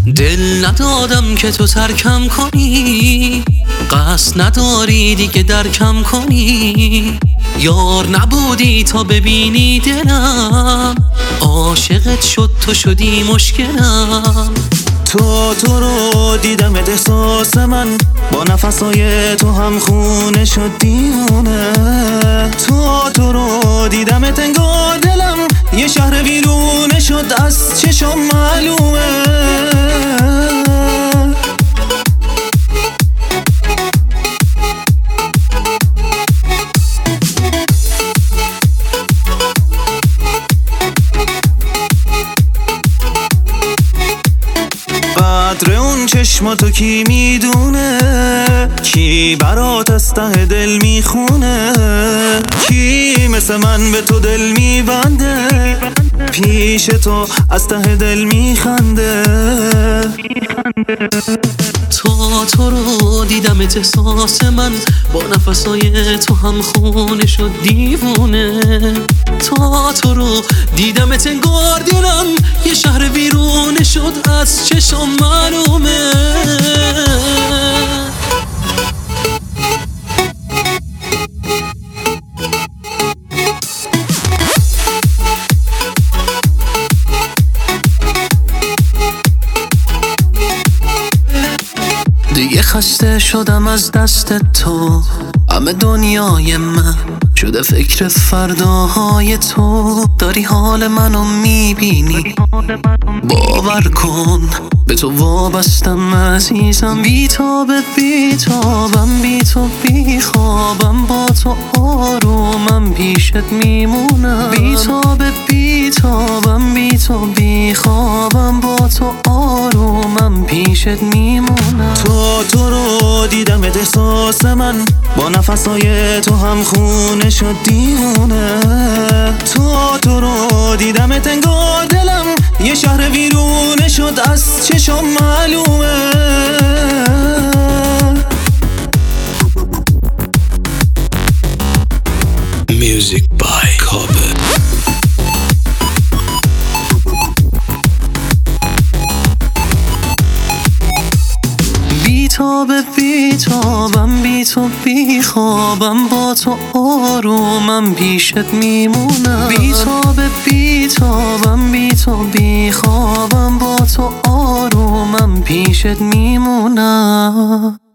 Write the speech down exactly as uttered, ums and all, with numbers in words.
دل ندادم که تو ترکم کنی، قصد نداری دیگه درکم کنی. یار نبودی تا ببینی دلم عاشقت شد، تو شدی مشکلم. تو تو رو دیدم احساس من با نفسای تو هم خونه شد دیونه. تو تو رو دیدم انگار دلم یه شهر ویرونه شد، از چشم معلومه. قدر اون چشماتو کی میدونه، کی برات از ته دل میخونه، کی مثل من به تو دل میبنده، پیش تو از ته دل میخنده. تو تو رو دیدم احساس من با نفسای تو هم خونه شد دیوونه. تو تو رو دیدم انگار دلم یه شهر ویرونه شد، از چشم معلومه. دیگه خسته شدم از دست تو، همه دنیای من شده فکر فرداهای تو. داری حال منو میبینی، باور کن به تو وابستم عزیزم. بیتابت بیتابم، بی تو بیخوابم، با تو آرومم پیشت میمونم. بیتابت بیتابم، بی تو بیخوابم، با تو آرومم پیشت میمونم. تو تو رو دیدم احساس من با نفسای تو هم خونه شد دیوونه. تو تو رو دیدم انگار دلم یه شهر ویرونه شد، از چشم معلومه. Music by Cobbett. بیتابه بیتابم، بی تو بیخوابم، با تو آرومم پیشت میمونم. بیتابه بیتابم، بی تو بیخوابم، با تو آرومم پیشت میمونم.